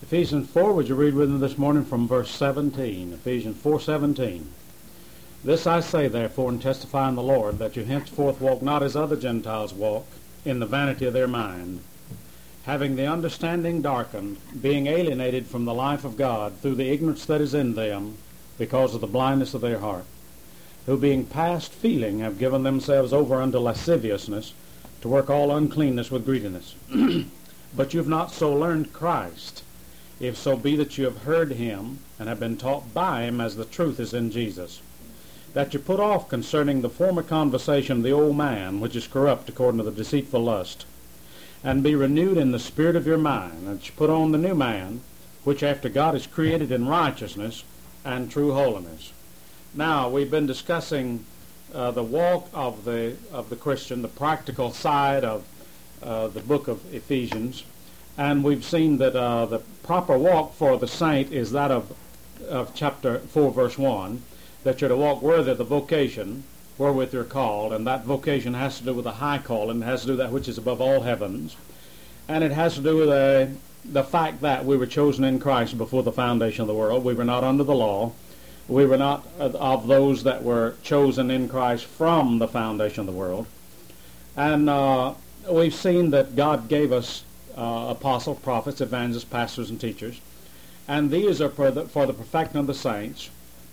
Ephesians 4, would you read with me this morning from verse 17? Ephesians 4:17. This I say, therefore, and testify in the Lord, that you henceforth walk not as other Gentiles walk, in the vanity of their mind, having the understanding darkened, being alienated from the life of God through the ignorance that is in them, because of the blindness of their heart, who being past feeling have given themselves over unto lasciviousness, to work all uncleanness with greediness. But you've not so learned Christ, if so be that you have heard him, and have been taught by him, as the truth is in Jesus, that you put off concerning the former conversation the old man, which is corrupt according to the deceitful lust, and be renewed in the spirit of your mind, and that you put on the new man, which after God is created in righteousness and true holiness. Now, we've been discussing the walk of the Christian, the practical side of the book of Ephesians, and we've seen that the proper walk for the saint is that of chapter 4, verse 1, that you're to walk worthy of the vocation wherewith you're called, and that vocation has to do with a high calling, it has to do with that which is above all heavens, and it has to do with the fact that we were chosen in Christ before the foundation of the world. We were not under the law. We were not of those that were chosen in Christ from the foundation of the world. And we've seen that God gave us apostles, prophets, evangelists, pastors, and teachers. And these are for the perfecting of the saints,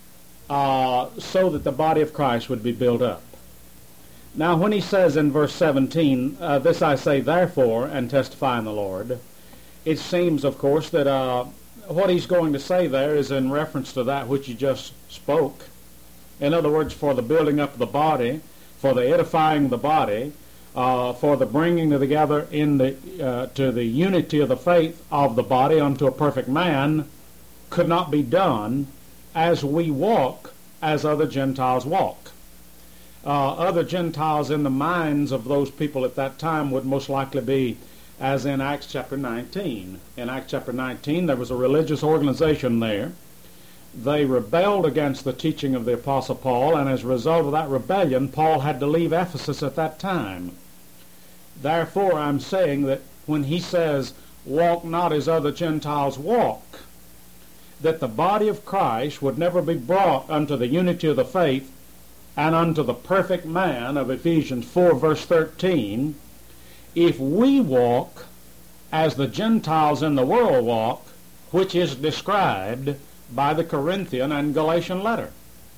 so that the body of Christ would be built up. Now, when he says in verse 17, this I say therefore, and testify in the Lord, it seems, of course, that what he's going to say there is in reference to that which he just spoke. In other words, for the building up of the body, for the edifying of the body, for the bringing together to the unity of the faith of the body unto a perfect man, could not be done as we walk as other Gentiles walk. Other Gentiles in the minds of those people at that time would most likely be as in Acts chapter 19. In Acts chapter 19, there was a religious organization there. They rebelled against the teaching of the Apostle Paul, and as a result of that rebellion, Paul had to leave Ephesus at that time. Therefore, I'm saying that when he says, walk not as other Gentiles walk, that the body of Christ would never be brought unto the unity of the faith and unto the perfect man of Ephesians 4, verse 13, if we walk as the Gentiles in the world walk, which is described by the Corinthian and Galatian letter.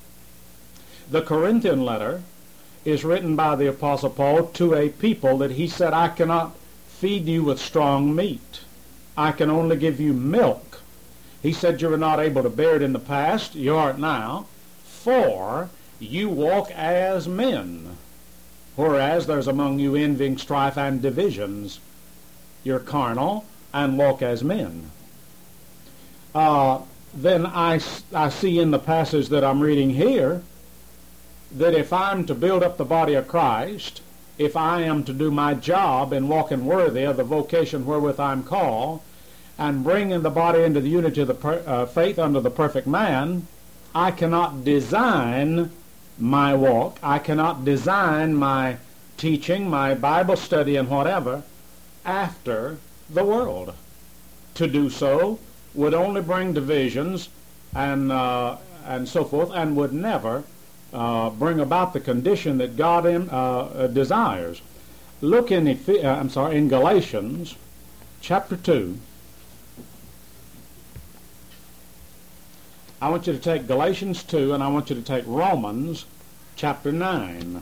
The Corinthian letter is written by the Apostle Paul to a people that he said, I cannot feed you with strong meat. I can only give you milk. He said you were not able to bear it in the past, you aren't now, for you walk as men. Whereas there's among you envying, strife, and divisions. You're carnal and walk as men. Then I see in the passage that I'm reading here that if I'm to build up the body of Christ, if I am to do my job in walking worthy of the vocation wherewith I'm called, and bringing the body into the unity of the faith under the perfect man, I cannot design my walk, I cannot design my teaching, my Bible study, and whatever after the world. To do so would only bring divisions and so forth, and would never bring about the condition that God desires. Look in Galatians chapter 2. I want you to take Galatians 2, and I want you to take Romans chapter 9.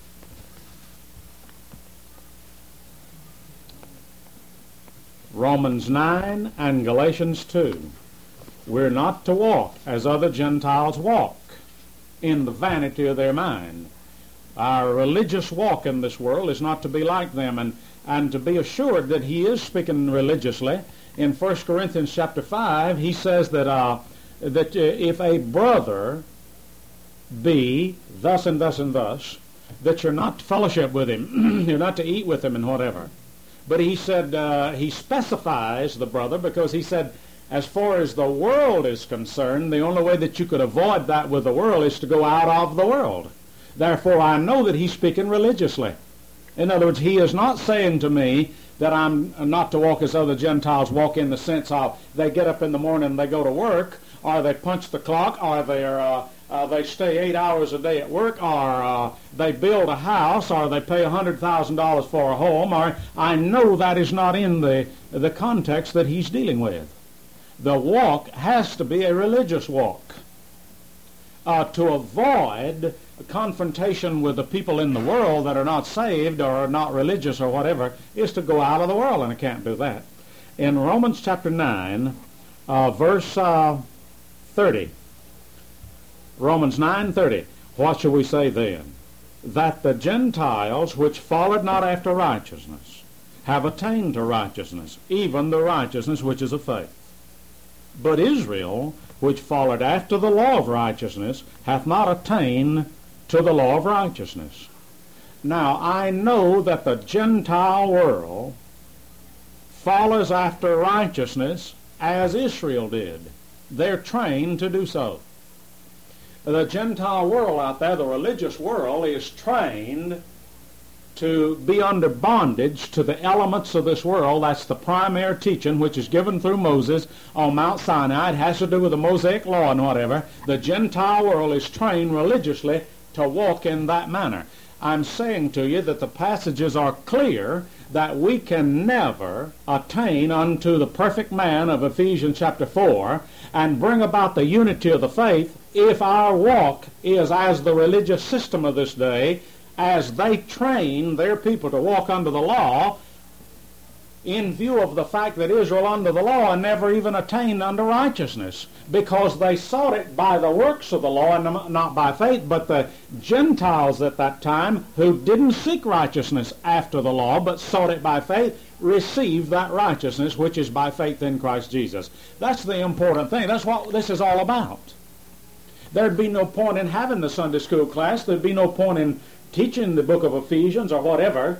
Romans 9 and Galatians 2. We're not to walk as other Gentiles walk, in the vanity of their mind. Our religious walk in this world is not to be like them, and to be assured that he is speaking religiously. In 1 Corinthians chapter 5, he says that if a brother be thus and thus and thus, that you're not to fellowship with him, you're not to eat with him and whatever. But he said, he specifies the brother, because he said, as far as the world is concerned, the only way that you could avoid that with the world is to go out of the world. Therefore, I know that he's speaking religiously. In other words, he is not saying to me that I'm not to walk as other Gentiles walk, in the sense of they get up in the morning and they go to work, or they punch the clock, or they stay 8 hours a day at work, or they build a house, or they pay $100,000 for a home. Or I know that is not in the context that he's dealing with. The walk has to be a religious walk. To avoid confrontation with the people in the world that are not saved or are not religious or whatever is to go out of the world, and I can't do that. In Romans chapter 9, verse 30. Romans 9:30. What shall we say then? That the Gentiles which followed not after righteousness have attained to righteousness, even the righteousness which is of faith. But Israel, which followed after the law of righteousness, hath not attained to the law of righteousness. Now I know that the Gentile world follows after righteousness as Israel did. They're trained to do so. The Gentile world out there, the religious world, is trained to be under bondage to the elements of this world. That's the primary teaching which is given through Moses on Mount Sinai. It has to do with the Mosaic law and whatever. The Gentile world is trained religiously to walk in that manner. I'm saying to you that the passages are clear that we can never attain unto the perfect man of Ephesians chapter 4 and bring about the unity of the faith if our walk is as the religious system of this day, as they train their people to walk under the law, in view of the fact that Israel under the law never even attained unto righteousness, because they sought it by the works of the law and not by faith. But the Gentiles at that time, who didn't seek righteousness after the law but sought it by faith, received that righteousness which is by faith in Christ Jesus. That's the important thing. That's what this is all about. There'd be no point in having the Sunday school class. There'd be no point in teaching the book of Ephesians or whatever,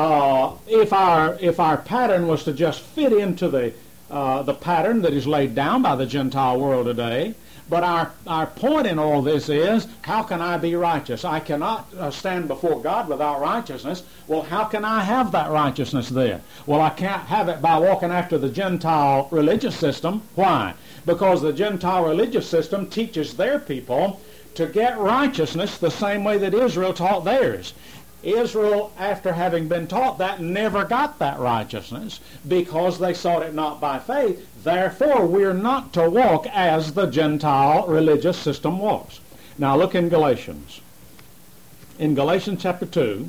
if our pattern was to just fit into the pattern that is laid down by the Gentile world today. But our point in all this is, how can I be righteous? I cannot stand before God without righteousness. Well, how can I have that righteousness then? Well, I can't have it by walking after the Gentile religious system. Why? Because the Gentile religious system teaches their people to get righteousness the same way that Israel taught theirs. Israel, after having been taught that, never got that righteousness because they sought it not by faith. Therefore, we're not to walk as the Gentile religious system was. Now look in Galatians. In Galatians chapter 2,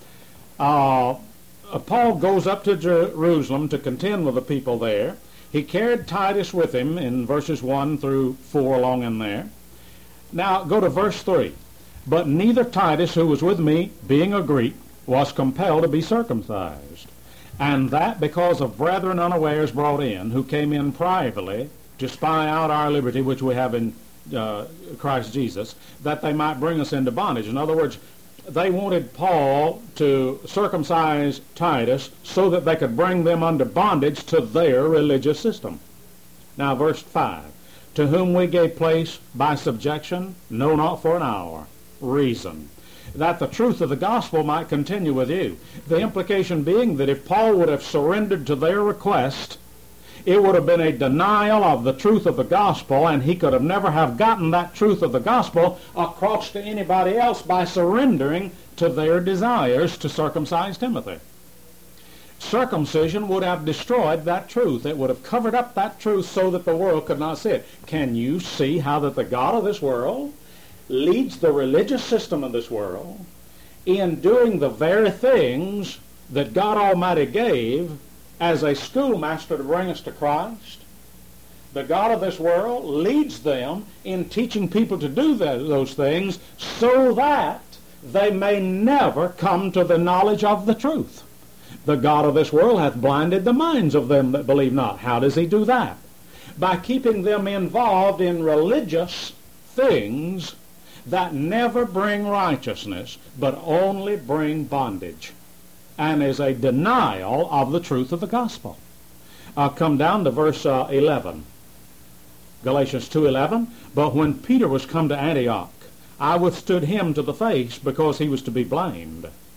Paul goes up to Jerusalem to contend with the people there. He carried Titus with him in verses 1 through 4 along in there. Now go to verse 3. But neither Titus, who was with me, being a Greek, was compelled to be circumcised, and that because of brethren unawares brought in, who came in privately to spy out our liberty which we have in Christ Jesus, that they might bring us into bondage. In other words, they wanted Paul to circumcise Titus so that they could bring them under bondage to their religious system. Now verse 5. To whom we gave place by subjection, no, not for an hour. Reason, that the truth of the gospel might continue with you. The implication being that if Paul would have surrendered to their request, it would have been a denial of the truth of the gospel, and he could have never have gotten that truth of the gospel across to anybody else by surrendering to their desires to circumcise Timothy. Circumcision would have destroyed that truth. It would have covered up that truth so that the world could not see it. Can you see how that the God of this world leads the religious system of this world in doing the very things that God Almighty gave as a schoolmaster to bring us to Christ? The God of this world leads them in teaching people to do those things so that they may never come to the knowledge of the truth. The God of this world hath blinded the minds of them that believe not. How does he do that? By keeping them involved in religious things that never bring righteousness, but only bring bondage, and is a denial of the truth of the gospel. Come down to verse 11. Galatians 2:11. But when Peter was come to Antioch, I withstood him to the face, because he was to be blamed.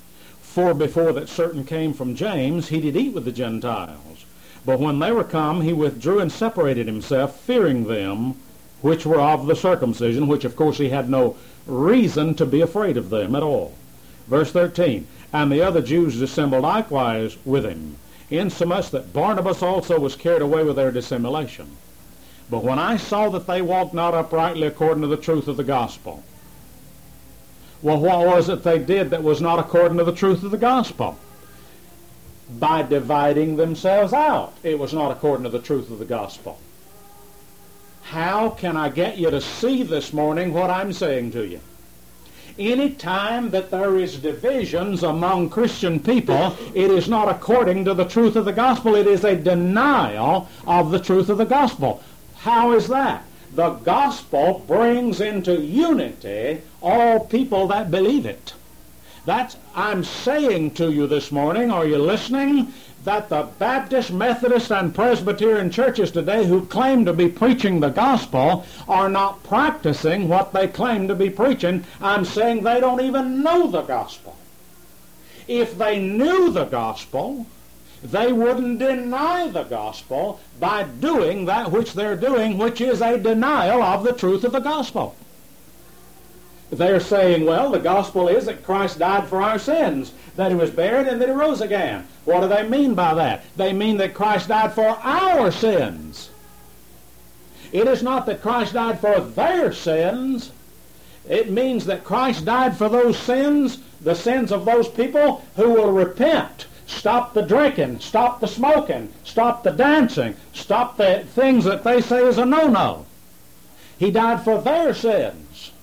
For before that certain came from James, he did eat with the Gentiles. But when they were come, he withdrew and separated himself, fearing them which were of the circumcision, which of course he had no reason to be afraid of them at all. Verse 13, and the other Jews dissembled likewise with him, insomuch that Barnabas also was carried away with their dissimulation. But when I saw that they walked not uprightly according to the truth of the gospel. Well, what was it they did that was not according to the truth of the gospel? By dividing themselves out, it was not according to the truth of the gospel. How can I get you to see this morning what I'm saying to you? Any time that there is divisions among Christian people, it is not according to the truth of the gospel. It is a denial of the truth of the gospel. How is that? The gospel brings into unity all people that believe it. I'm saying to you this morning, are you listening, that the Baptist, Methodist, and Presbyterian churches today who claim to be preaching the gospel are not practicing what they claim to be preaching. I'm saying they don't even know the gospel. If they knew the gospel, they wouldn't deny the gospel by doing that which they're doing, which is a denial of the truth of the gospel. They're saying, well, the gospel is that Christ died for our sins, that he was buried, and that he rose again. What do they mean by that? They mean that Christ died for our sins. It is not that Christ died for their sins. It means that Christ died for those sins, the sins of those people who will repent. Stop the drinking, stop the smoking, stop the dancing, stop the things that they say is a no-no. He died for their sins.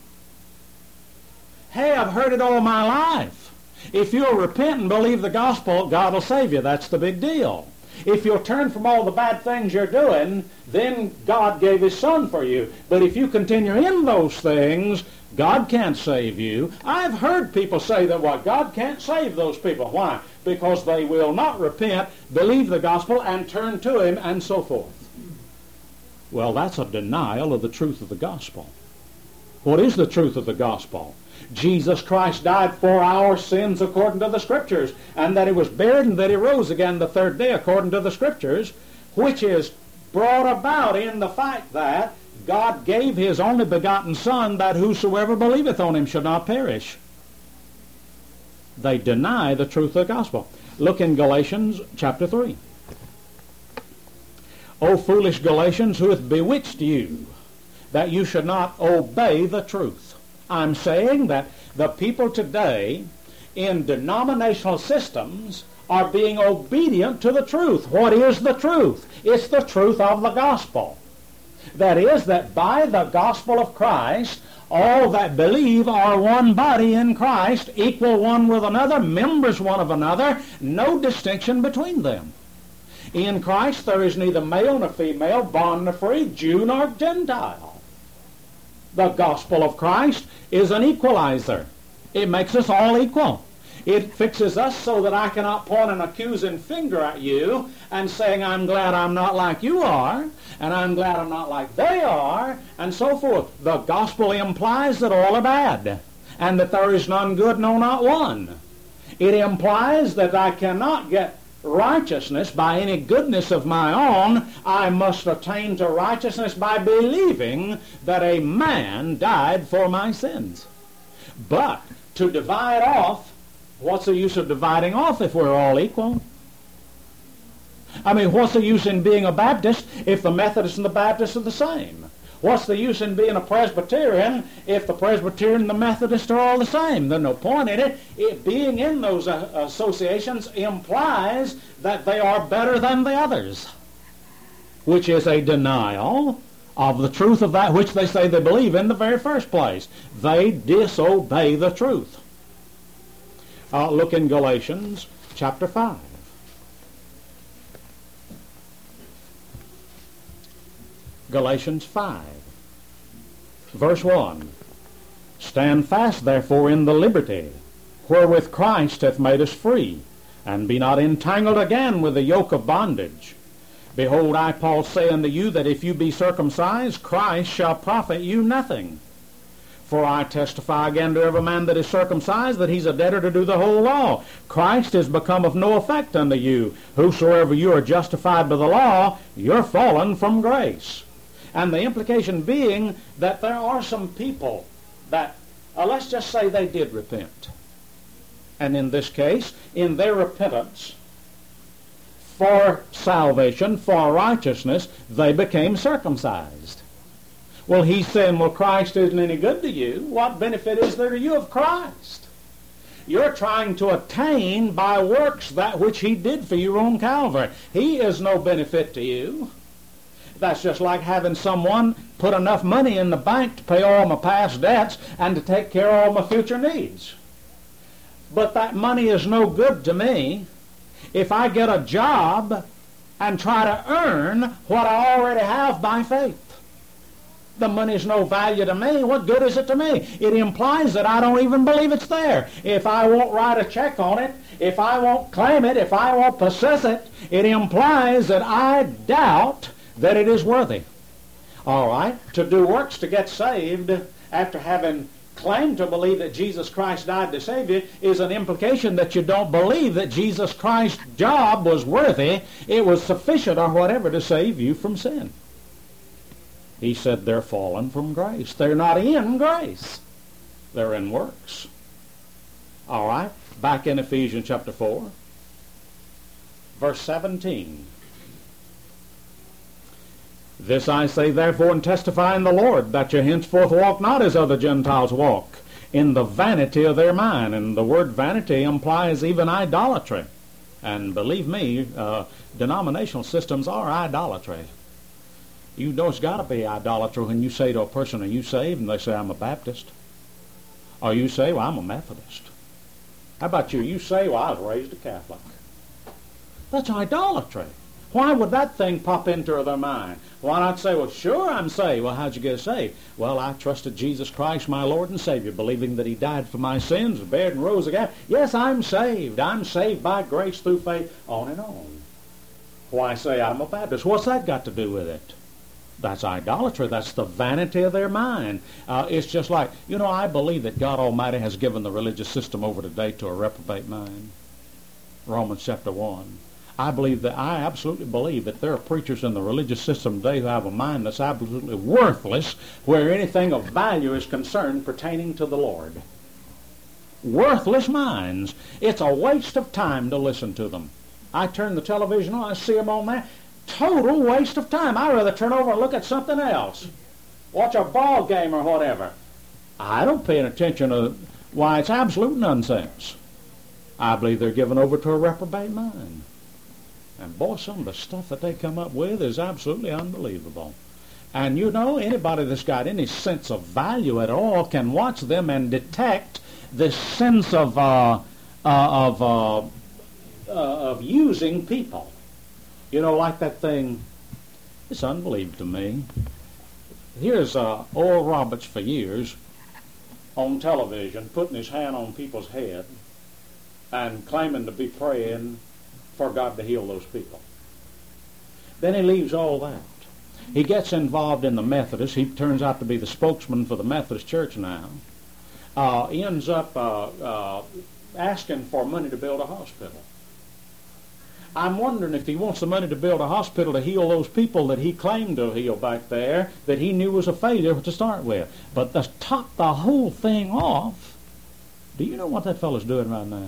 Hey, I've heard it all my life. If you'll repent and believe the gospel, God will save you. That's the big deal. If you'll turn from all the bad things you're doing, then God gave his son for you. But if you continue in those things, God can't save you. I've heard people say that, well, God can't save those people. Why? Because they will not repent, believe the gospel, and turn to him, and so forth. Well, that's a denial of the truth of the gospel. What is the truth of the gospel? Jesus Christ died for our sins according to the Scriptures, and that he was buried and that he rose again the third day according to the Scriptures, which is brought about in the fact that God gave his only begotten Son, that whosoever believeth on him should not perish. They deny the truth of the gospel. Look in Galatians chapter 3. O foolish Galatians, who hath bewitched you, that you should not obey the truth? I'm saying that the people today in denominational systems are being obedient to the truth. What is the truth? It's the truth of the gospel. That is, that by the gospel of Christ, all that believe are one body in Christ, equal one with another, members one of another, no distinction between them. In Christ there is neither male nor female, bond nor free, Jew nor Gentile. The gospel of Christ is an equalizer. It makes us all equal. It fixes us so that I cannot point an accusing finger at you and saying, I'm glad I'm not like you are, and I'm glad I'm not like they are, and so forth. The gospel implies that all are bad, and that there is none good, no, not one. It implies that I cannot get righteousness by any goodness of my own. I must attain to righteousness by believing that a man died for my sins. But to divide off, what's the use of dividing off if we're all equal? I mean, what's the use in being a Baptist if the Methodists and the Baptists are the same? What's the use in being a Presbyterian if the Presbyterian and the Methodists are all the same? There's no point in it. Being in those associations implies that they are better than the others, which is a denial of the truth of that which they say they believe in the very first place. They disobey the truth. Look in Galatians chapter 5. Galatians 5, verse 1. Stand fast, therefore, in the liberty wherewith Christ hath made us free, and be not entangled again with the yoke of bondage. Behold, I, Paul, say unto you that if you be circumcised, Christ shall profit you nothing. For I testify again to every man that is circumcised that he's a debtor to do the whole law. Christ is become of no effect unto you. Whosoever you are justified by the law, you're fallen from grace. And the implication being that there are some people that, let's just say they did repent. And in this case, in their repentance for salvation, for righteousness, they became circumcised. Well, he's saying, well, Christ isn't any good to you. What benefit is there to you of Christ? You're trying to attain by works that which he did for you on Calvary. He is no benefit to you. That's just like having someone put enough money in the bank to pay all my past debts and to take care of all my future needs. But that money is no good to me if I get a job and try to earn what I already have by faith. The money's no value to me. What good is it to me? It implies that I don't even believe it's there. If I won't write a check on it, if I won't claim it, if I won't possess it, it implies that I doubt that it is worthy. All right? To do works to get saved after having claimed to believe that Jesus Christ died to save you is an implication that you don't believe that Jesus Christ's job was worthy, it was sufficient or whatever to save you from sin. He said they're fallen from grace. They're not in grace. They're in works. All right? Back in Ephesians chapter 4, verse 17. This I say therefore and testify in the Lord, that you henceforth walk not as other Gentiles walk, in the vanity of their mind. And the word vanity implies even idolatry. And believe me, denominational systems are idolatry. You know it's got to be idolatry when you say to a person, are you saved? And they say, I'm a Baptist. Or you say, well, I'm a Methodist. How about you? You say, well, I was raised a Catholic. That's idolatry. Why would that thing pop into their mind? Why not say, well, sure, I'm saved. Well, how'd you get saved? Well, I trusted Jesus Christ, my Lord and Savior, believing that he died for my sins, was buried and rose again. Yes, I'm saved. I'm saved by grace through faith, on and on. Why say I'm a Baptist? What's that got to do with it? That's idolatry. That's the vanity of their mind. It's just like, I believe that God Almighty has given the religious system over today to a reprobate mind. Romans chapter 1. I absolutely believe that there are preachers in the religious system today who have a mind that's absolutely worthless where anything of value is concerned pertaining to the Lord. Worthless minds. It's a waste of time to listen to them. I turn the television on, I see them on there. Total waste of time. I'd rather turn over and look at something else. Watch a ball game or whatever. I don't pay attention to why it's absolute nonsense. I believe they're given over to a reprobate mind. And boy, some of the stuff that they come up with is absolutely unbelievable. And anybody that's got any sense of value at all can watch them and detect this sense of using people. Like that thing, it's unbelievable to me. Here's Oral Roberts for years on television putting his hand on people's head and claiming to be praying for God to heal those people. Then he leaves all that. He gets involved in the Methodists. He turns out to be the spokesman for the Methodist Church now. He ends up asking for money to build a hospital. I'm wondering if he wants the money to build a hospital to heal those people that he claimed to heal back there that he knew was a failure to start with. But to top the whole thing off, do you know what that fellow's doing right now?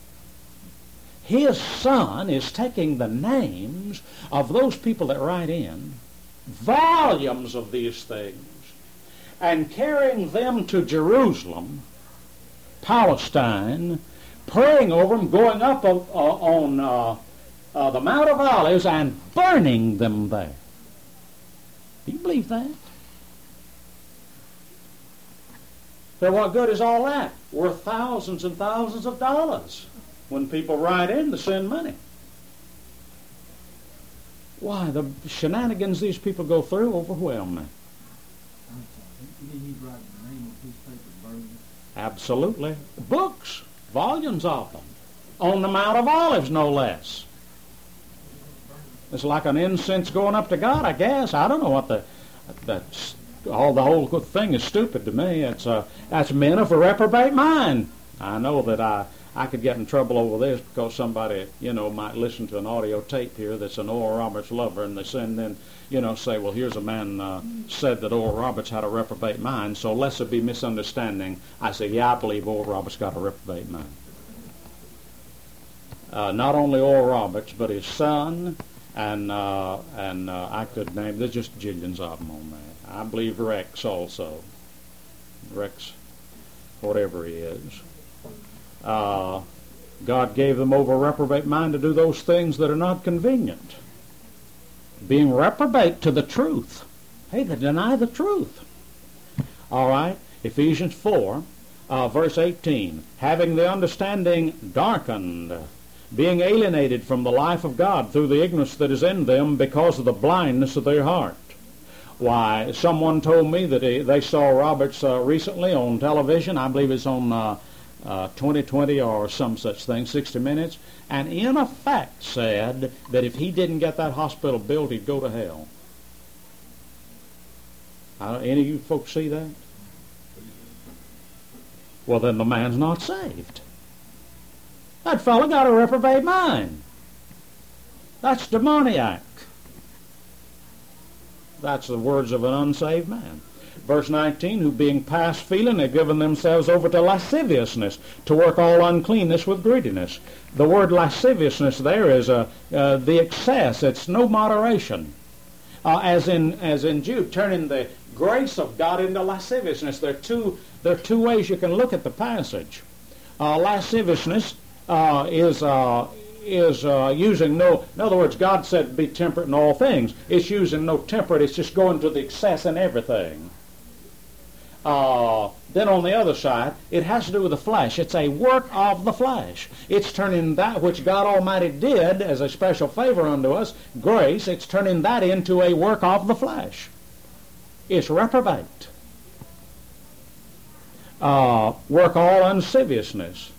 His son is taking the names of those people that write in, volumes of these things, and carrying them to Jerusalem, Palestine, praying over them, going up on the Mount of Olives and burning them there. Do you believe that? So what good is all that? Worth thousands and thousands of dollars when people write in to send money. Why, the shenanigans these people go through overwhelm me. Absolutely. Books, volumes of them, on the Mount of Olives, no less. It's like an incense going up to God, I guess. I don't know what the all the whole thing is stupid to me. That's men of a reprobate mind. I know that I could get in trouble over this because somebody, might listen to an audio tape here that's an Oral Roberts lover, and they send in, say, well, here's a man said that Oral Roberts had a reprobate mind, so lest it be misunderstanding, I say, yeah, I believe Oral Roberts got a reprobate mind. Not only Oral Roberts, but his son, and I could name, there's just jillions of them on that. I believe Rex also. Rex, whatever he is. God gave them over a reprobate mind to do those things that are not convenient. Being reprobate to the truth. Hey, they deny the truth. All right, Ephesians 4, verse 18. Having the understanding darkened, being alienated from the life of God through the ignorance that is in them because of the blindness of their heart. Why, someone told me that they saw Roberts recently on television. I believe it's on 2020 or some such thing, 60 Minutes, and in effect said that if he didn't get that hospital built, he'd go to hell. Any of you folks see that? Well, then the man's not saved. That fellow got a reprobate mind. That's demoniac. That's the words of an unsaved man. Verse 19, who being past feeling have given themselves over to lasciviousness, to work all uncleanness with greediness. The word lasciviousness there is the excess. It's no moderation. As in Jude, turning the grace of God into lasciviousness. There are two ways you can look at the passage. Lasciviousness is using no, in other words, God said be temperate in all things. It's using no temperate, it's just going to the excess in everything. Then on the other side, it has to do with the flesh. It's a work of the flesh. It's turning that which God Almighty did as a special favor unto us, grace, it's turning that into a work of the flesh. It's reprobate. Work all lasciviousness,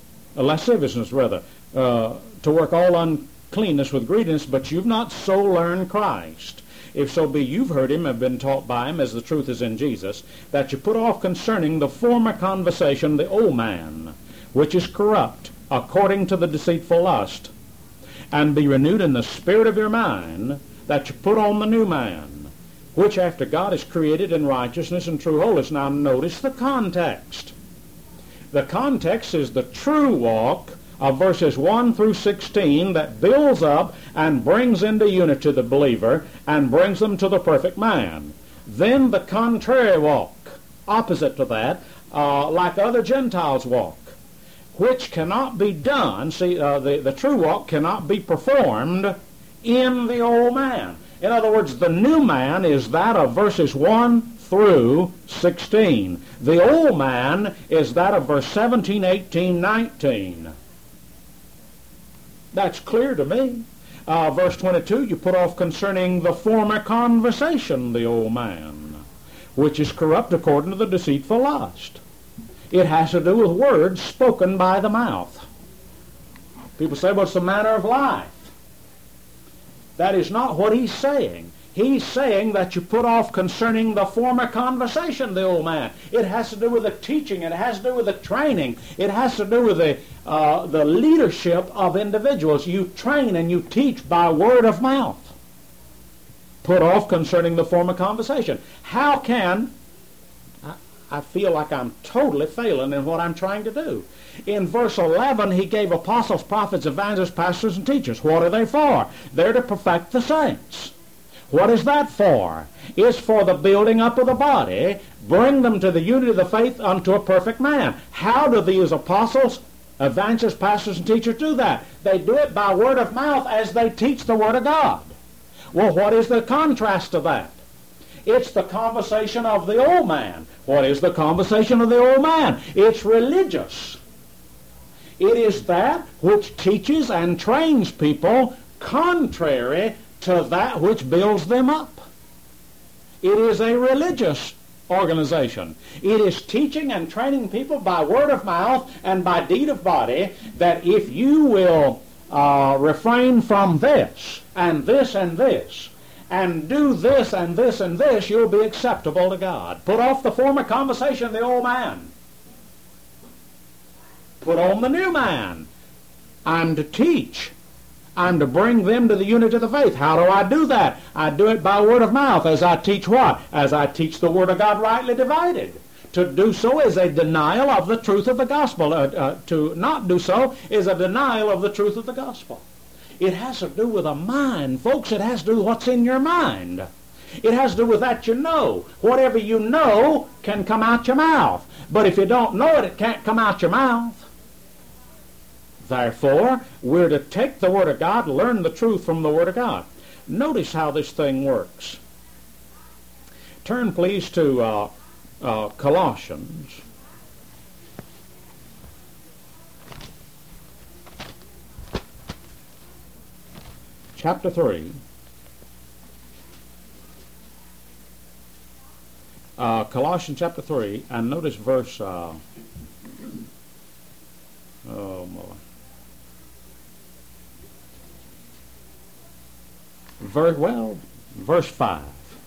to work all uncleanness with greediness, but you've not so learned Christ. If so be you've heard him, have been taught by him, as the truth is in Jesus, that you put off concerning the former conversation the old man, which is corrupt, according to the deceitful lust, and be renewed in the spirit of your mind, that you put on the new man, which after God is created in righteousness and true holiness. Now notice the context. The context is the true walk of verses 1 through 16 that builds up and brings into unity the believer and brings them to the perfect man. Then the contrary walk, opposite to that, like other Gentiles walk, which cannot be done. See, the true walk cannot be performed in the old man. In other words, the new man is that of verses 1 through 16. The old man is that of verse 17, 18, 19. That's clear to me. Verse 22, you put off concerning the former conversation the old man, which is corrupt according to the deceitful lust. It has to do with words spoken by the mouth. People say, what's the manner of life? That is not what he's saying. He's saying that you put off concerning the former conversation the old man. It has to do with the teaching. It has to do with the training. It has to do with the leadership of individuals. You train and you teach by word of mouth. Put off concerning the former conversation. How can... I feel like I'm totally failing in what I'm trying to do. In verse 11, he gave apostles, prophets, evangelists, pastors, and teachers. What are they for? They're to perfect the saints. What is that for? It's for the building up of the body, bring them to the unity of the faith unto a perfect man. How do these apostles, evangelists, pastors, and teachers do that? They do it by word of mouth as they teach the Word of God. Well, what is the contrast to that? It's the conversation of the old man. What is the conversation of the old man? It's religious. It is that which teaches and trains people contrary to that which builds them up. It is a religious organization. It is teaching and training people by word of mouth and by deed of body that if you will refrain from this and this and this, and do this and this and this, you'll be acceptable to God. Put off the former conversation of the old man. Put on the new man. I'm to teach. I'm to bring them to the unity of the faith. How do I do that? I do it by word of mouth. As I teach what? As I teach the Word of God rightly divided. To do so is a denial of the truth of the gospel. To not do so is a denial of the truth of the gospel. It has to do with a mind, folks. It has to do with what's in your mind. It has to do with that you know. Whatever you know can come out your mouth. But if you don't know it, it can't come out your mouth. Therefore, we're to take the Word of God, learn the truth from the Word of God. Notice how this thing works. Turn, please, to Colossians. Chapter 3. Colossians chapter 3, and notice verse... Verse 5.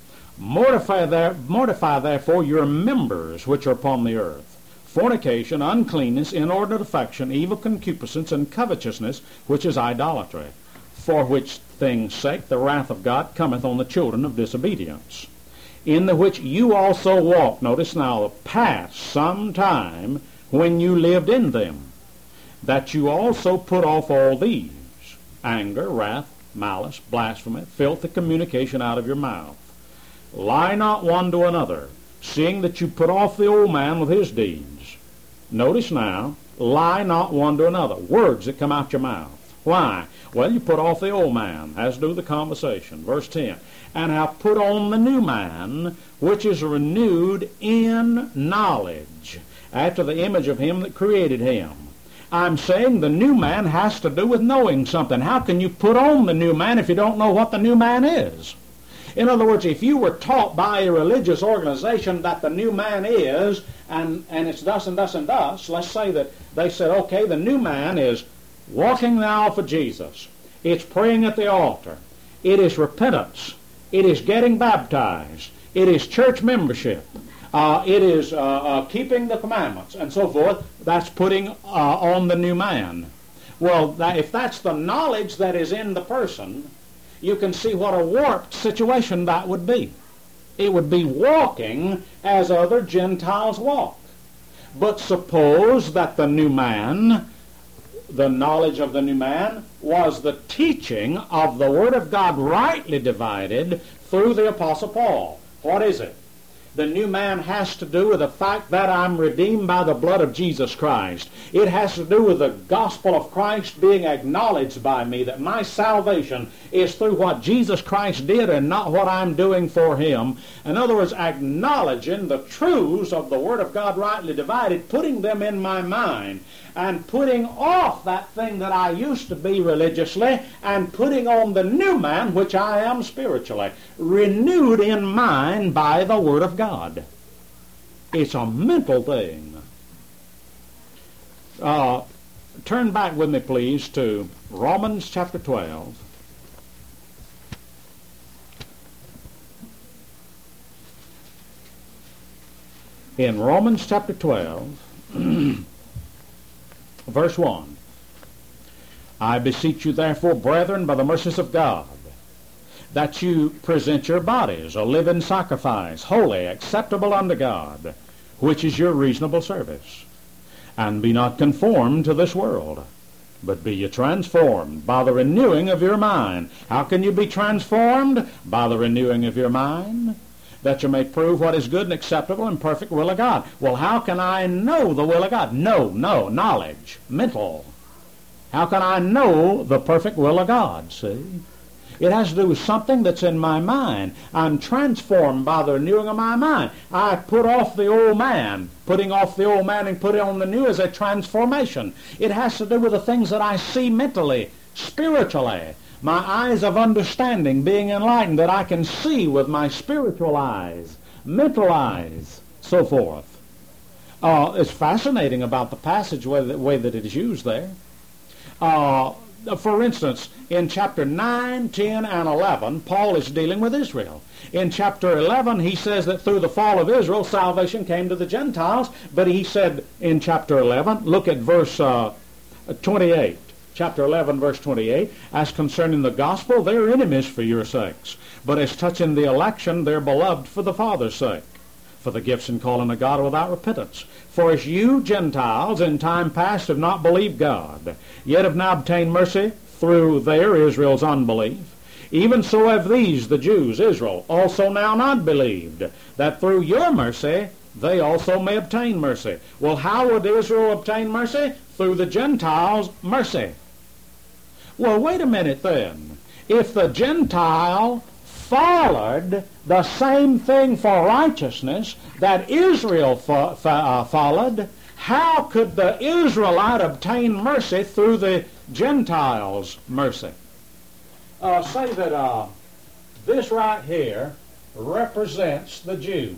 Mortify therefore your members which are upon the earth, fornication, uncleanness, inordinate affection, evil concupiscence, and covetousness, which is idolatry, for which things' sake the wrath of God cometh on the children of disobedience, in the which you also walked, notice now, past some time when you lived in them, that you also put off all these, anger, wrath, malice, blasphemy, filthy communication out of your mouth. Lie not one to another, seeing that you put off the old man with his deeds. Notice now, lie not one to another. Words that come out your mouth. Why? Well, you put off the old man, has to do with the conversation. Verse 10. And have put on the new man, which is renewed in knowledge, after the image of him that created him. I'm saying the new man has to do with knowing something. How can you put on the new man if you don't know what the new man is? In other words, if you were taught by a religious organization that the new man is, and it's thus and thus and thus, let's say that they said, okay, the new man is walking the aisle for Jesus. It's praying at the altar. It is repentance. It is getting baptized. It is church membership. It is keeping the commandments and so forth. That's putting on the new man. Well, if that's the knowledge that is in the person, you can see what a warped situation that would be. It would be walking as other Gentiles walk. But suppose that the new man, the knowledge of the new man, was the teaching of the Word of God rightly divided through the Apostle Paul. What is it? The new man has to do with the fact that I'm redeemed by the blood of Jesus Christ. It has to do with the gospel of Christ being acknowledged by me, that my salvation is through what Jesus Christ did and not what I'm doing for him. In other words, acknowledging the truths of the Word of God rightly divided, putting them in my mind, and putting off that thing that I used to be religiously, and putting on the new man, which I am spiritually, renewed in mind by the Word of God. It's a mental thing. Turn back with me, please, to Romans chapter 12. In Romans chapter 12, verse 1, I beseech you therefore, brethren, by the mercies of God, that you present your bodies a living sacrifice, holy, acceptable unto God, which is your reasonable service. And be not conformed to this world, but be ye transformed by the renewing of your mind. How can you be transformed? By the renewing of your mind, that you may prove what is good and acceptable and perfect will of God. Well, how can I know the will of God? Knowledge, mental. How can I know the perfect will of God, see? It has to do with something that's in my mind. I'm transformed by the renewing of my mind. I put off the old man. Putting off the old man and putting on the new is a transformation. It has to do with the things that I see mentally, spiritually. My eyes of understanding being enlightened, that I can see with my spiritual eyes, mental eyes, so forth. It's fascinating about the passage, the way that it is used there. For instance, in chapter 9, 10, and 11, Paul is dealing with Israel. In chapter 11, he says that through the fall of Israel, salvation came to the Gentiles. But he said in chapter 11, look at verse 28. Chapter 11, verse 28, as concerning the gospel, they are enemies for your sakes. But as touching the election, they're beloved for the Father's sake. For the gifts and calling of God without repentance. For as you Gentiles in time past have not believed God, yet have now obtained mercy through their, Israel's, unbelief, even so have these, the Jews, Israel, also now not believed, that through your mercy they also may obtain mercy. Well, how would Israel obtain mercy? Through the Gentiles' mercy. Well, wait a minute then. If the Gentile followed the same thing for righteousness that Israel followed, how could the Israelite obtain mercy through the Gentiles' mercy? Say that this right here represents the Jew.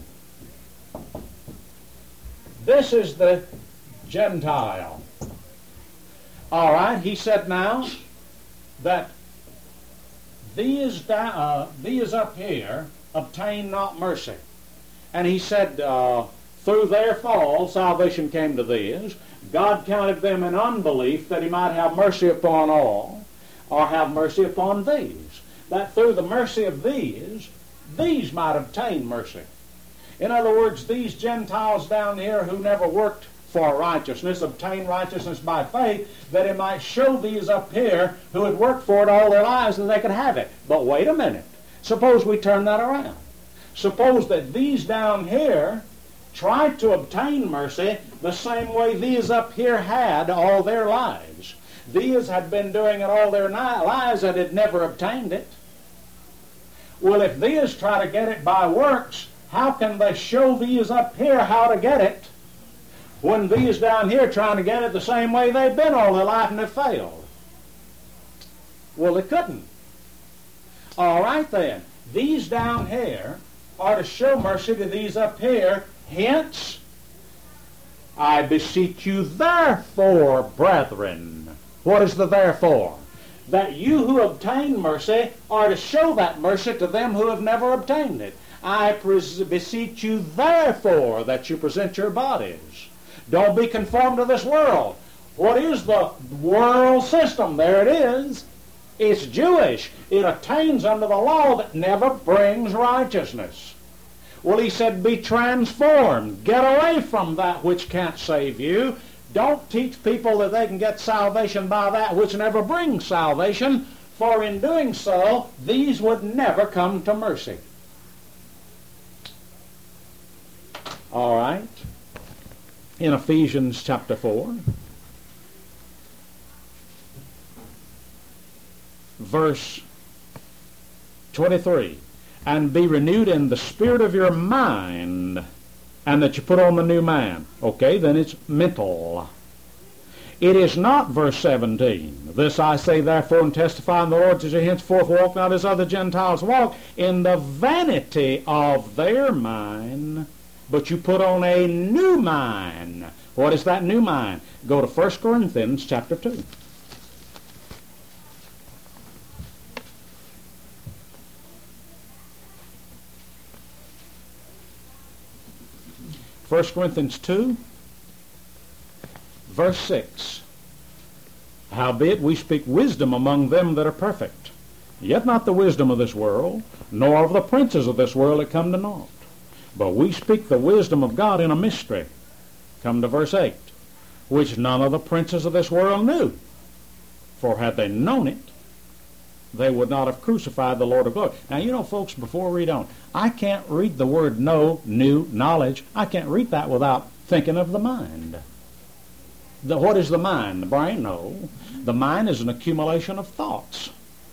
This is the Gentile. All right, he said now that these up here obtain not mercy. And he said, through their fall, salvation came to these. God counted them in unbelief that he might have mercy upon all, or have mercy upon these. That through the mercy of these might obtain mercy. In other words, these Gentiles down here who never worked for righteousness, obtain righteousness by faith, that it might show these up here who had worked for it all their lives that they could have it. But wait a minute. Suppose we turn that around. Suppose that these down here tried to obtain mercy the same way these up here had all their lives. These had been doing it all their lives and had never obtained it. Well, if these try to get it by works, how can they show these up here how to get it when these down here trying to get it the same way they've been all their life and have failed? Well, they couldn't. All right then. These down here are to show mercy to these up here. Hence, I beseech you therefore, brethren. What is the therefore? That you who obtain mercy are to show that mercy to them who have never obtained it. I beseech you therefore that you present your bodies. Don't be conformed to this world. What is the world system? There it is. It's Jewish. It attains under the law that never brings righteousness. Well, he said, be transformed. Get away from that which can't save you. Don't teach people that they can get salvation by that which never brings salvation, for in doing so, these would never come to mercy. All right. In Ephesians chapter 4, verse 23, and be renewed in the spirit of your mind, and that you put on the new man. Okay, then it's mental. It is not verse 17. This I say therefore and testify in the Lord, that you henceforth walk not as other Gentiles walk, in the vanity of their mind, but you put on a new mind. What is that new mind? Go to 1 Corinthians chapter 2. First Corinthians 2, verse 6. Howbeit we speak wisdom among them that are perfect, yet not the wisdom of this world, nor of the princes of this world that come to naught. But we speak the wisdom of God in a mystery. Come to verse 8. Which none of the princes of this world knew. For had they known it, they would not have crucified the Lord of glory. Now, you know, folks, before we read on, I can't read the word know, knew, knowledge. I can't read that without thinking of the mind. What is the mind? The brain? No. The mind is an accumulation of thoughts.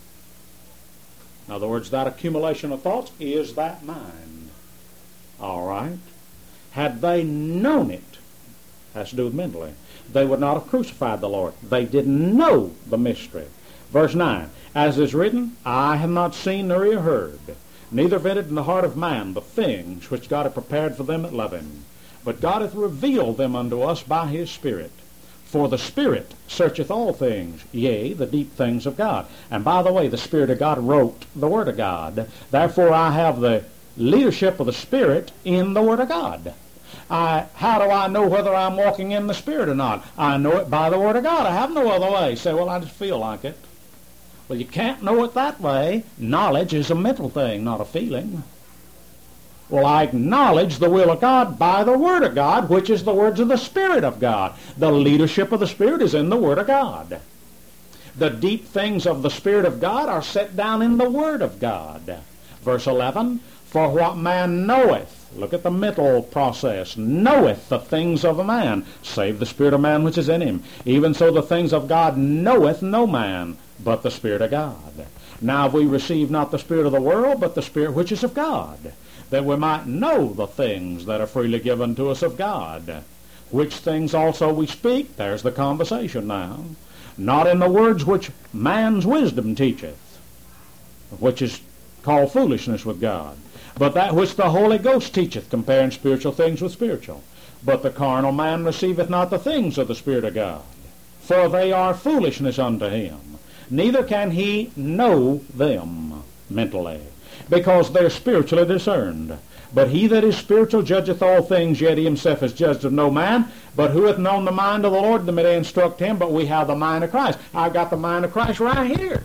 In other words, that accumulation of thoughts is that mind. All right. Had they known it, has to do with mentally, they would not have crucified the Lord. They didn't know the mystery. Verse 9, as is written, eye have not seen nor ear heard, neither have entered in the heart of man the things which God hath prepared for them that love him. But God hath revealed them unto us by his Spirit. For the Spirit searcheth all things, yea, the deep things of God. And by the way, the Spirit of God wrote the Word of God. Therefore, I have the leadership of the Spirit in the Word of God. How do I know whether I'm walking in the Spirit or not? I know it by the Word of God. I have no other way. You say, well, I just feel like it. Well, you can't know it that way. Knowledge is a mental thing, not a feeling. Well, I acknowledge the will of God by the Word of God, which is the words of the Spirit of God. The leadership of the Spirit is in the Word of God. The deep things of the Spirit of God are set down in the Word of God. Verse 11, for what man knoweth, look at the mental process, knoweth the things of a man, save the spirit of man which is in him. Even so the things of God knoweth no man, but the Spirit of God. Now we receive not the spirit of the world, but the Spirit which is of God, that we might know the things that are freely given to us of God. Which things also we speak, there's the conversation now, not in the words which man's wisdom teacheth, which is called foolishness with God, but that which the Holy Ghost teacheth, comparing spiritual things with spiritual. But the carnal man receiveth not the things of the Spirit of God, for they are foolishness unto him. Neither can he know them mentally, because they're spiritually discerned. But he that is spiritual judgeth all things, yet he himself is judged of no man. But who hath known the mind of the Lord, that may instruct him? But we have the mind of Christ. I've got the mind of Christ right here.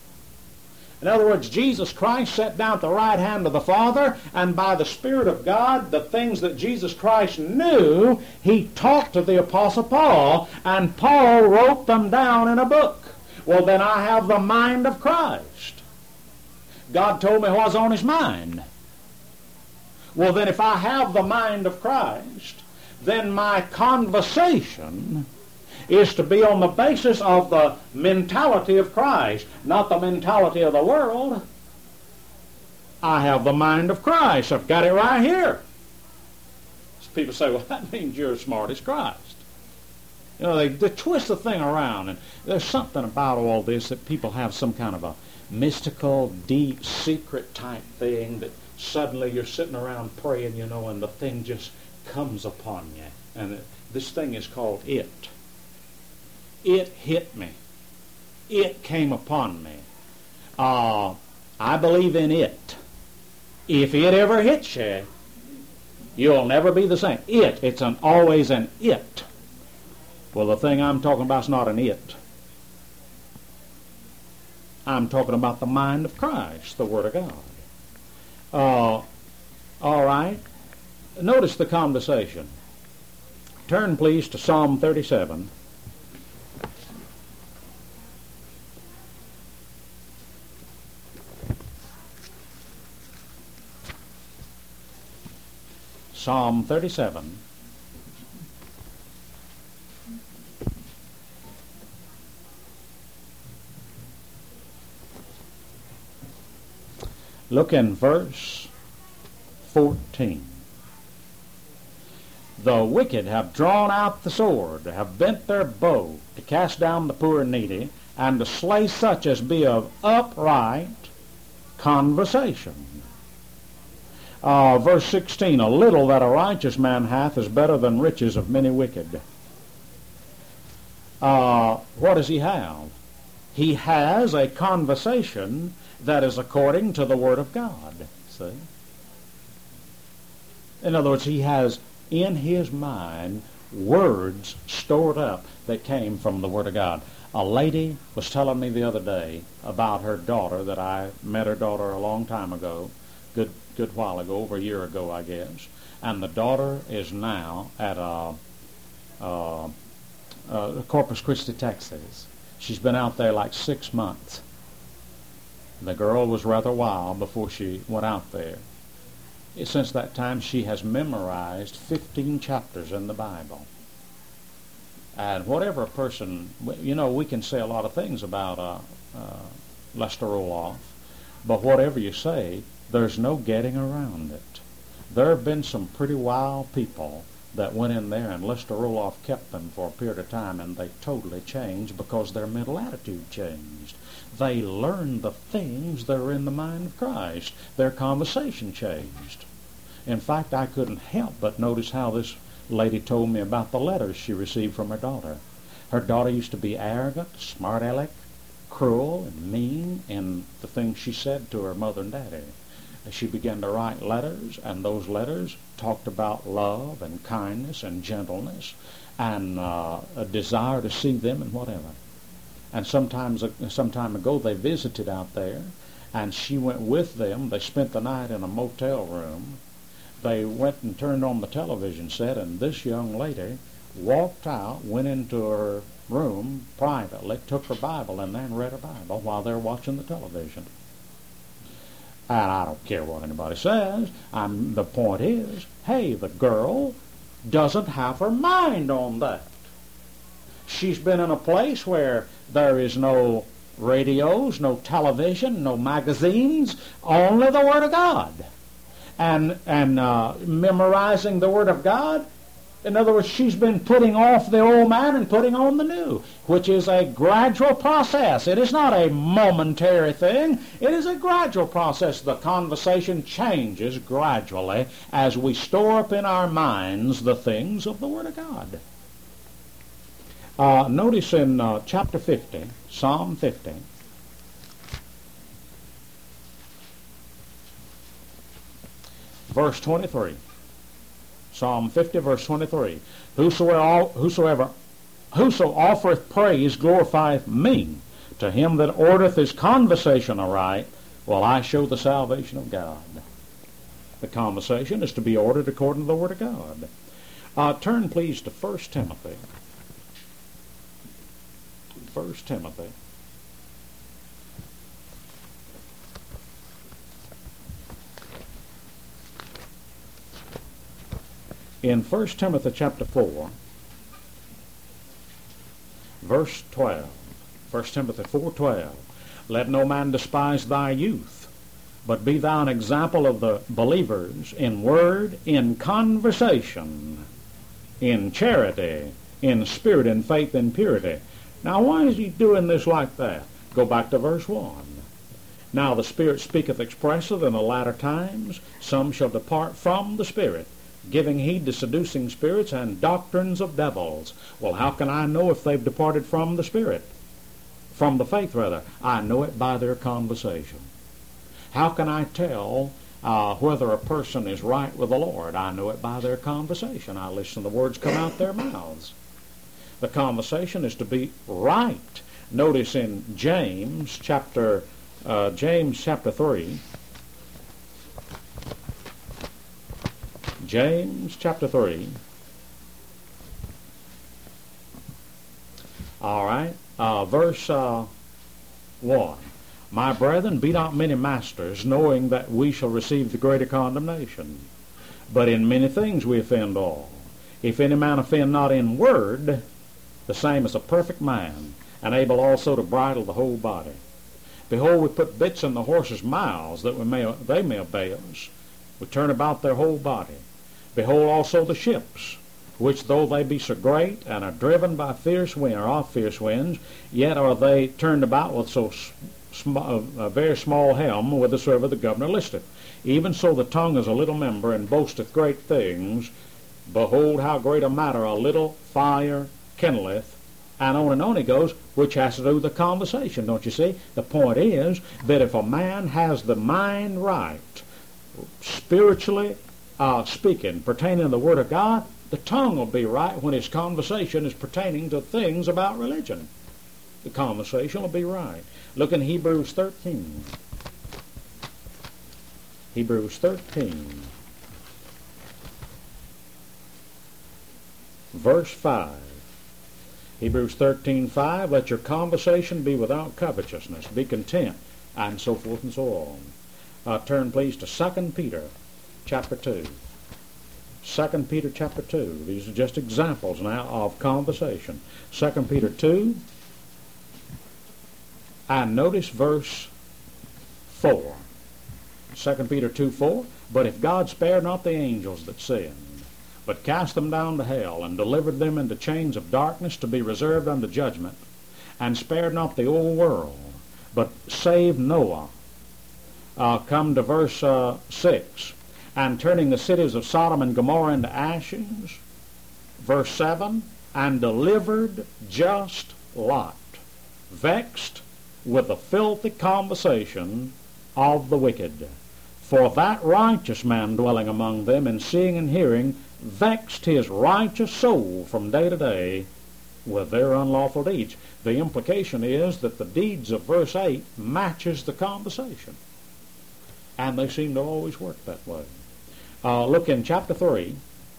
In other words, Jesus Christ sat down at the right hand of the Father, and by the Spirit of God, the things that Jesus Christ knew, he talked to the Apostle Paul, and Paul wrote them down in a book. Well, then I have the mind of Christ. God told me what was on his mind. Well, then if I have the mind of Christ, then my conversation is to be on the basis of the mentality of Christ, not the mentality of the world. I have the mind of Christ. I've got it right here. So people say, well, that means you're as smart as Christ. You know, they twist the thing around, and there's something about all this that people have some kind of a mystical, deep, secret type thing that suddenly you're sitting around praying, you know, and the thing just comes upon you. And this thing is called it. It hit me. It came upon me. I believe in it. If it ever hits you, you'll never be the same. It's always an it. Well, the thing I'm talking about is not an it. I'm talking about the mind of Christ, the Word of God. All right. Notice the conversation. Turn, please, to Psalm 37. Psalm 37. Look in verse 14. The wicked have drawn out the sword, have bent their bow to cast down the poor and needy, and to slay such as be of upright conversation. Verse 16, a little that a righteous man hath is better than riches of many wicked. What does he have? He has a conversation that is according to the Word of God. See? In other words, he has in his mind words stored up that came from the Word of God. A lady was telling me the other day about her daughter, that I met her daughter a long time ago, good while ago, over a year ago, I guess. And the daughter is now at Corpus Christi, Texas. She's been out there like 6 months. The girl was rather wild before she went out there. Since that time, she has memorized 15 chapters in the Bible. And whatever a person, you know, we can say a lot of things about Lester Roloff, but whatever you say, there's no getting around it. There have been some pretty wild people that went in there, and Lester Roloff kept them for a period of time, and they totally changed because their mental attitude changed. They learned the things that are in the mind of Christ. Their conversation changed. In fact, I couldn't help but notice how this lady told me about the letters she received from her daughter. Her daughter used to be arrogant, smart-aleck, cruel, and mean in the things she said to her mother and daddy. She began to write letters, and those letters talked about love and kindness and gentleness and a desire to see them and whatever. And some time ago they visited out there, and she went with them. They spent the night in a motel room. They went and turned on the television set, and this young lady walked out, went into her room privately, took her Bible in there and read her Bible while they were watching the television. And I don't care what anybody says. The point is, hey, the girl doesn't have her mind on that. She's been in a place where there is no radios, no television, no magazines, only the Word of God. And memorizing the Word of God, in other words, she's been putting off the old man and putting on the new, which is a gradual process. It is not a momentary thing. It is a gradual process. The conversation changes gradually as we store up in our minds the things of the Word of God. Notice in chapter 50, Psalm 50, verse 23. Psalm 50, verse 23. Whoso offereth praise glorifieth me. To him that ordereth his conversation aright will I show the salvation of God. The conversation is to be ordered according to the Word of God. Turn, please, to 1 Timothy. 1 Timothy. In 1 Timothy chapter 4, verse 12, 1 Timothy 4:12, let no man despise thy youth, but be thou an example of the believers in word, in conversation, in charity, in spirit, in faith, in purity. Now, why is he doing this like that? Go back to verse 1. Now the Spirit speaketh expressly in the latter times, some shall depart from the Spirit, giving heed to seducing spirits and doctrines of devils. Well, how can I know if they've departed from the Spirit? From the faith, rather. I know it by their conversation. How can I tell whether a person is right with the Lord? I know it by their conversation. I listen to the words come out their mouths. The conversation is to be right. Notice in James chapter 3. James chapter 3. All right. Verse 1. My brethren, be not many masters, knowing that we shall receive the greater condemnation. But in many things we offend all. If any man offend not in word, the same is a perfect man, and able also to bridle the whole body. Behold, we put bits in the horses' mouths, that they may obey us. We turn about their whole body. Behold also the ships, which though they be so great, and are driven by fierce wind, or of fierce winds, yet are they turned about with a very small helm, whithersoever the governor listeth. Even so the tongue is a little member, and boasteth great things. Behold how great a matter a little fire kindleth. And on he goes, which has to do with the conversation, don't you see? The point is that if a man has the mind right, spiritually speaking, pertaining to the Word of God, the tongue will be right when his conversation is pertaining to things about religion. The conversation will be right. Look in Hebrews 13. Hebrews 13. Verse 5. Hebrews 13:5, let your conversation be without covetousness, be content, and so forth and so on. Turn, please, to 2 Peter chapter 2. 2 Peter chapter 2. These are just examples now of conversation. 2 Peter 2, and notice verse 4. 2 Peter 2:4, but if God spare not the angels that sinned, but cast them down to hell, and delivered them into chains of darkness to be reserved unto judgment, and spared not the whole world, but saved Noah. Come to verse 6. And turning the cities of Sodom and Gomorrah into ashes. Verse 7. and delivered just Lot, vexed with the filthy conversation of the wicked. For that righteous man dwelling among them, and seeing and hearing, vexed his righteous soul from day to day with their unlawful deeds. The implication is that the deeds of verse 8 matches the conversation. And they seem to always work that way. Look in chapter 3,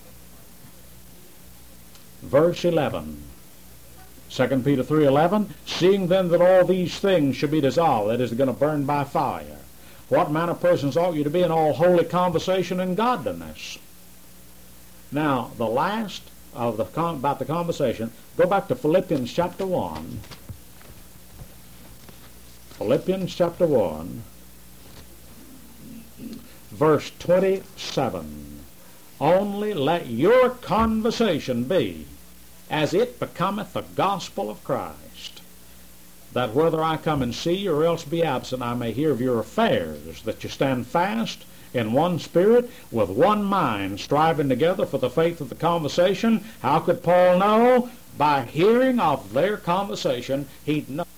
verse 11. 2 Peter 3:11, seeing then that all these things should be dissolved, that is, going to burn by fire, what manner of persons ought you to be in all holy conversation and godliness? Now, the last of about the conversation, go back to Philippians chapter 1. Philippians chapter 1, verse 27. Only let your conversation be as it becometh the gospel of Christ, that whether I come and see you or else be absent, I may hear of your affairs, that you stand fast in one spirit, with one mind, striving together for the faith of the conversation. How could Paul know? By hearing of their conversation, he'd know.